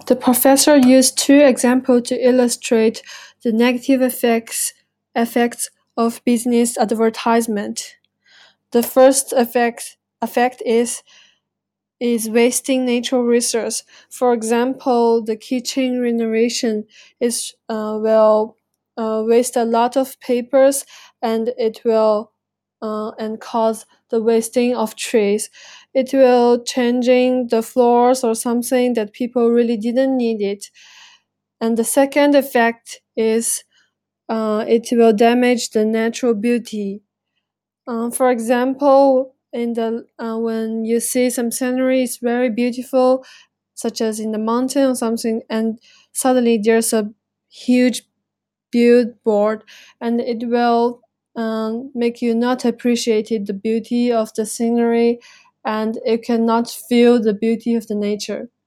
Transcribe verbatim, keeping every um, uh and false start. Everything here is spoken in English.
The professor used two examples to illustrate the negative effects effects of business advertisement. The first effect effect is is wasting natural resource. For example, the kitchen renovation is uh, will uh, waste a lot of papers, and it will uh, and cause the wasting of trees. It will changing the floors or something that people really didn't need it. And the second effect is uh, it will damage the natural beauty. Uh, for example, in the uh, when you see some scenery is very beautiful, such as in the mountain or something, and suddenly there's a huge billboard, and it will um, make you not appreciate the beauty of the scenery, and you cannot feel the beauty of the nature.